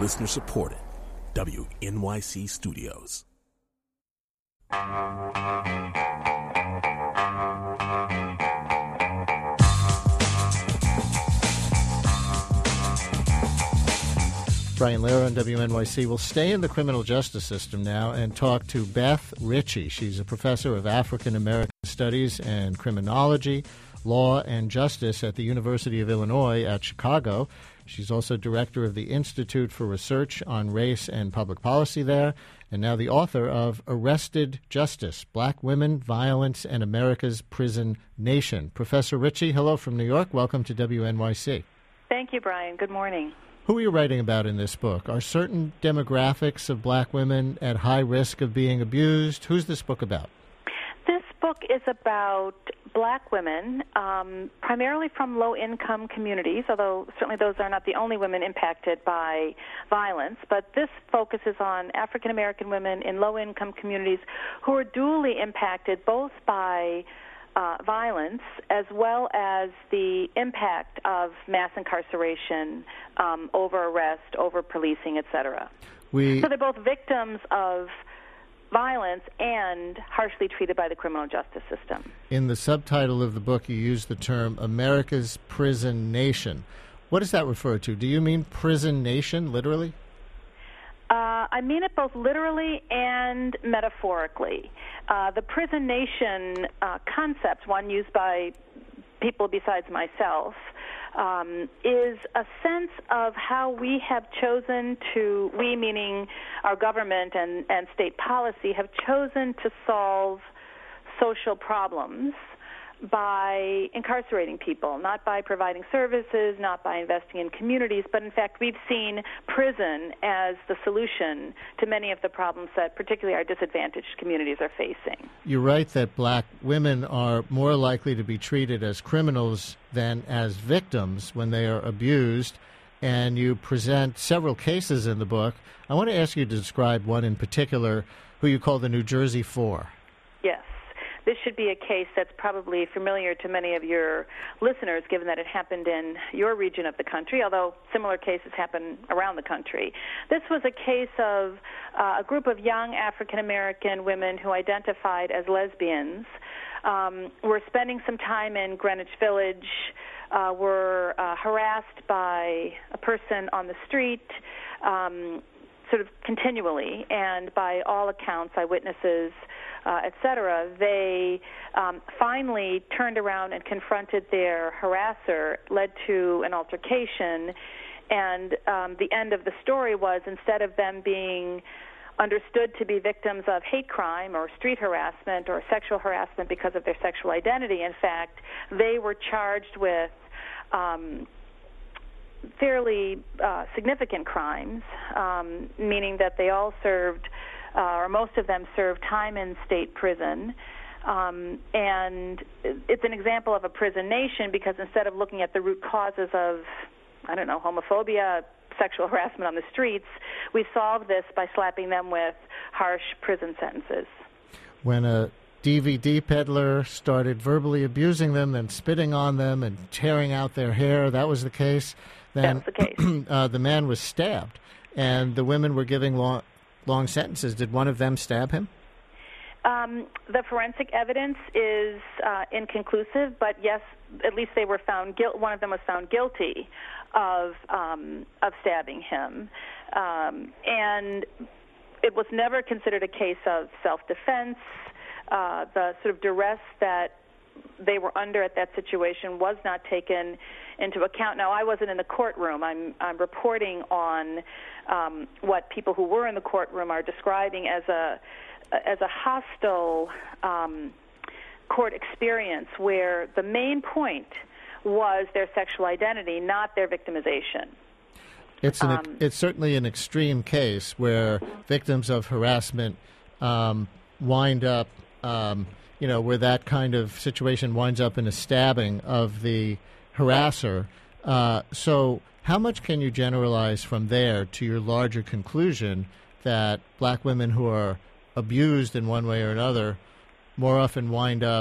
Listener supported. WNYC Studios. Brian Lehrer on WNYC. We'll stay in the criminal justice system now and talk to Beth Ritchie. She's a professor of African American Studies and Criminology, Law, and Justice at the University of Illinois at Chicago. She's also director of the Institute for Research on Race and Public Policy there, and now the author of Arrested Justice, Black Women, Violence, and America's Prison Nation. Professor Ritchie, hello from New York. Welcome to WNYC. Thank you, Brian. Good morning. Who are you writing about in this book? Are certain demographics of black women at high risk of being abused? Who's this book about? This book is about black women, primarily from low-income communities, although certainly those are not the only women impacted by violence. But this focuses on African-American women in low-income communities who are dually impacted both by violence as well as the impact of mass incarceration, over arrest, over policing, etc. So they're both victims of violence and harshly treated by the criminal justice system. In the subtitle of the book, you use the term America's Prison Nation. What does that refer to? Do you mean prison nation, literally? I mean it both literally and metaphorically. The prison nation concept, one used by people besides myself, is a sense of how we have chosen to, we meaning our government and state policy, have chosen to solve social problems by incarcerating people, not by providing services, not by investing in communities, but in fact we've seen prison as the solution to many of the problems that particularly our disadvantaged communities are facing. You're right that black women are more likely to be treated as criminals than as victims when they are abused, and you present several cases in the book. I want to ask you to describe one in particular, who you call the New Jersey Four. Yes. This should be a case that's probably familiar to many of your listeners, given that it happened in your region of the country, although similar cases happen around the country. This was a case of a group of young African-American women who identified as lesbians, were spending some time in Greenwich Village, were harassed by a person on the street, sort of continually, and by all accounts, eyewitnesses, etc., they finally turned around and confronted their harasser, led to an altercation, and the end of the story was, instead of them being understood to be victims of hate crime or street harassment or sexual harassment because of their sexual identity, in fact, they were charged with fairly significant crimes, meaning that they all served, or most of them served time in state prison. And it's an example of a prison nation because instead of looking at the root causes of, homophobia, sexual harassment on the streets, we solved this by slapping them with harsh prison sentences. When a DVD peddler started verbally abusing them and spitting on them and tearing out their hair, that was the case. Then that was the case. The man was stabbed, and the women were giving long sentences. Did one of them stab him? The forensic evidence is inconclusive, but yes, at least they were found one of them was found guilty of stabbing him, and it was never considered a case of self-defense. The sort of duress that they were under at that situation was not taken into account. Now, I wasn't in the courtroom. I'm reporting on what people who were in the courtroom are describing as a hostile court experience where the main point was their sexual identity, not their victimization. It's certainly an extreme case where victims of harassment wind up, where that kind of situation winds up in a stabbing of the harasser. So how much can you generalize from there to your larger conclusion that black women who are abused in one way or another more often wind up,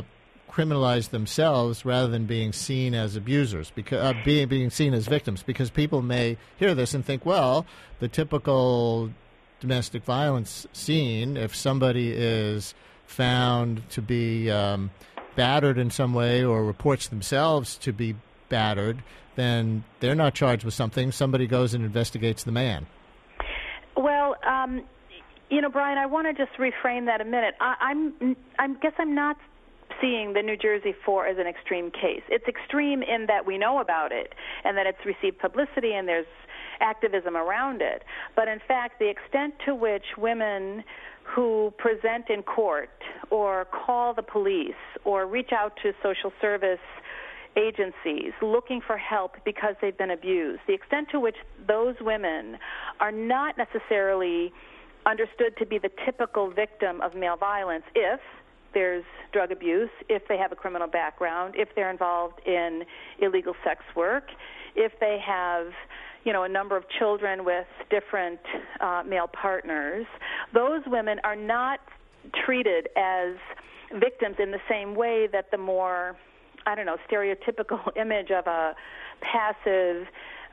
criminalize themselves rather than being seen as abusers, because being seen as victims, because people may hear this and think, well, the typical domestic violence scene, if somebody is found to be battered in some way or reports themselves to be battered, then they're not charged with something. Somebody goes and investigates the man. Well, Brian, I want to just reframe that a minute. I guess I'm not seeing the New Jersey 4 as an extreme case. It's extreme in that we know about it and that it's received publicity and there's activism around it. But in fact, the extent to which women who present in court or call the police or reach out to social service agencies looking for help because they've been abused, the extent to which those women are not necessarily understood to be the typical victim of male violence if there's drug abuse, if they have a criminal background, if they're involved in illegal sex work, if they have a number of children with different male partners, those women are not treated as victims in the same way that the more, stereotypical image of a passive,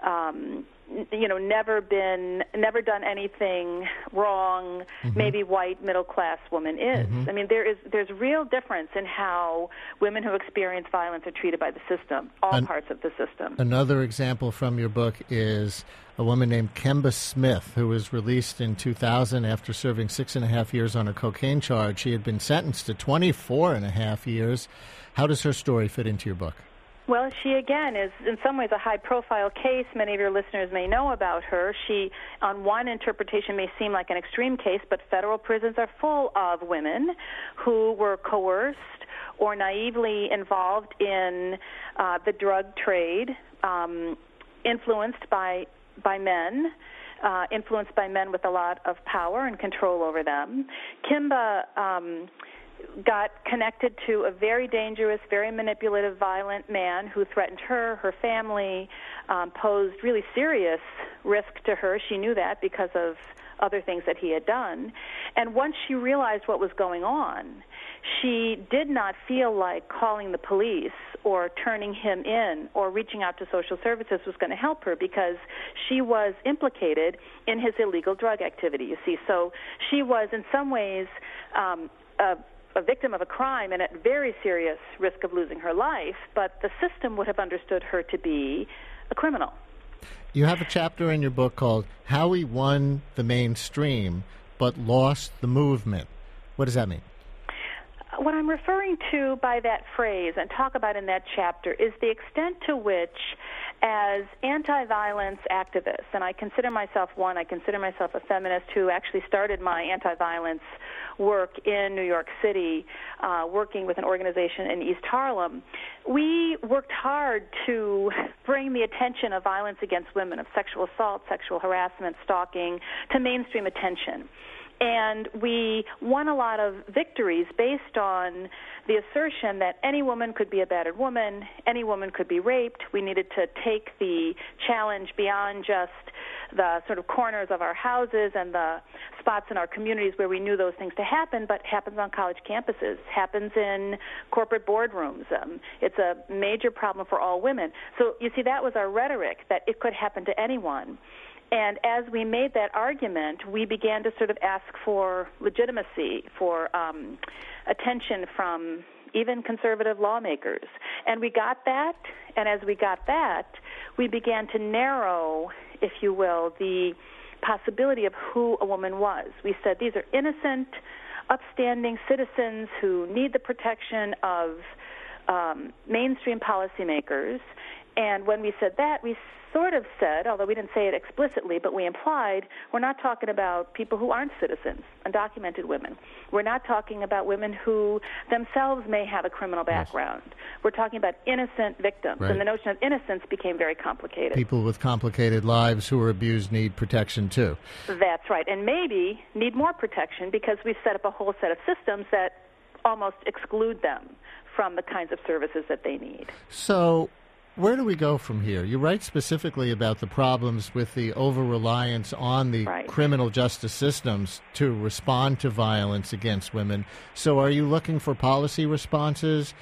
never done anything wrong, maybe white middle class woman is. I mean, there's real difference in how women who experience violence are treated by the system, all parts of the system. Another example from your book is a woman named Kemba Smith, who was released in 2000 after serving 6.5 years on a cocaine charge. She had been sentenced to 24.5 years. How does her story fit into your book? Well, she, again, is in some ways a high-profile case. Many of your listeners may know about her. She, on one interpretation, may seem like an extreme case, but federal prisons are full of women who were coerced or naively involved in the drug trade, influenced by men with a lot of power and control over them. Kimba got connected to a very dangerous, very manipulative, violent man who threatened her family, posed really serious risk to her. She knew that because of other things that he had done. And once she realized what was going on, she did not feel like calling the police or turning him in or reaching out to social services was going to help her because she was implicated in his illegal drug activity, you see. So she was in some ways a victim of a crime and at very serious risk of losing her life, but the system would have understood her to be a criminal. You have a chapter in your book called How We Won the Mainstream But Lost the Movement. What does that mean? What I'm referring to by that phrase and talk about in that chapter is the extent to which, as anti-violence activists, and I consider myself a feminist who actually started my anti-violence work in New York City, working with an organization in East Harlem. We worked hard to bring the attention of violence against women, of sexual assault, sexual harassment, stalking, to mainstream attention. And we won a lot of victories based on the assertion that any woman could be a battered woman, any woman could be raped. We needed to take the challenge beyond just the sort of corners of our houses and the spots in our communities where we knew those things to happen, but happens on college campuses, happens in corporate boardrooms. It's a major problem for all women. So you see, that was our rhetoric, that it could happen to anyone. And as we made that argument, we began to sort of ask for legitimacy, for attention from even conservative lawmakers. And we got that, and as we got that, we began to narrow, if you will, the possibility of who a woman was. We said these are innocent, upstanding citizens who need the protection of mainstream policymakers. And when we said that, we sort of said, although we didn't say it explicitly, but we implied, we're not talking about people who aren't citizens, undocumented women. We're not talking about women who themselves may have a criminal background. Yes. We're talking about innocent victims. Right. And the notion of innocence became very complicated. People with complicated lives who are abused need protection, too. That's right. And maybe need more protection because we've set up a whole set of systems that almost exclude them from the kinds of services that they need. So where do we go from here? You write specifically about the problems with the over-reliance on the criminal justice systems to respond to violence against women. So are you looking for policy responses?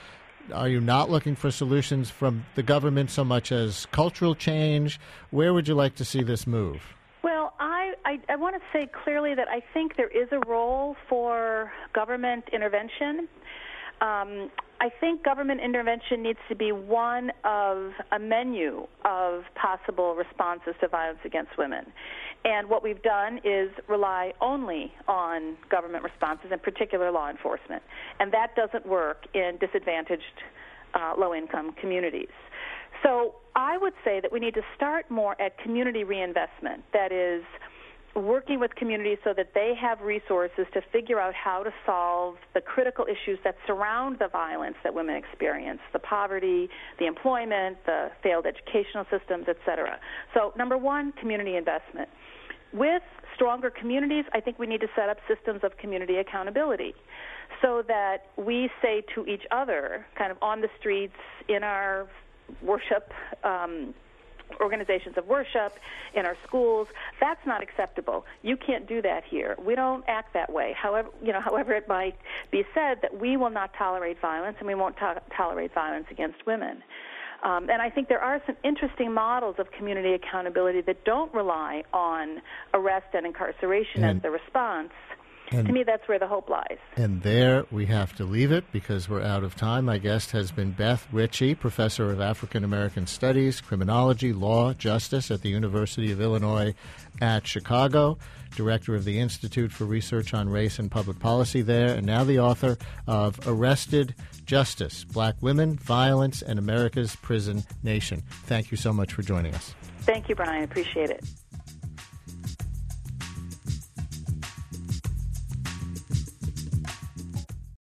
Are you not looking for solutions from the government so much as cultural change? Where would you like to see this move? Well, I want to say clearly that I think there is a role for government intervention. I think government intervention needs to be one of a menu of possible responses to violence against women. And what we've done is rely only on government responses, in particular law enforcement. And that doesn't work in disadvantaged low-income communities. So I would say that we need to start more at community reinvestment, that is, working with communities so that they have resources to figure out how to solve the critical issues that surround the violence that women experience, the poverty, the employment, the failed educational systems, et cetera. So, number one, community investment. With stronger communities, I think we need to set up systems of community accountability so that we say to each other, kind of on the streets, in our worship organizations of worship, in our schools, that's not acceptable. You can't do that here. We don't act that way. However it might be said that we will not tolerate violence, and we won't tolerate violence against women. And I think there are some interesting models of community accountability that don't rely on arrest and incarceration as the response. To me, that's where the hope lies. And there we have to leave it because we're out of time. My guest has been Beth Ritchie, professor of African American Studies, Criminology, Law, Justice at the University of Illinois at Chicago, director of the Institute for Research on Race and Public Policy there, and now the author of Arrested Justice, Black Women, Violence, and America's Prison Nation. Thank you so much for joining us. Thank you, Brian. Appreciate it.